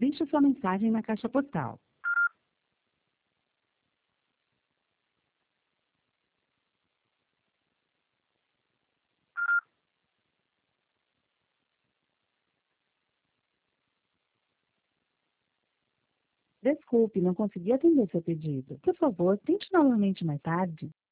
Deixe sua mensagem na caixa postal. Desculpe, não consegui atender seu pedido. Por favor, tente novamente mais tarde.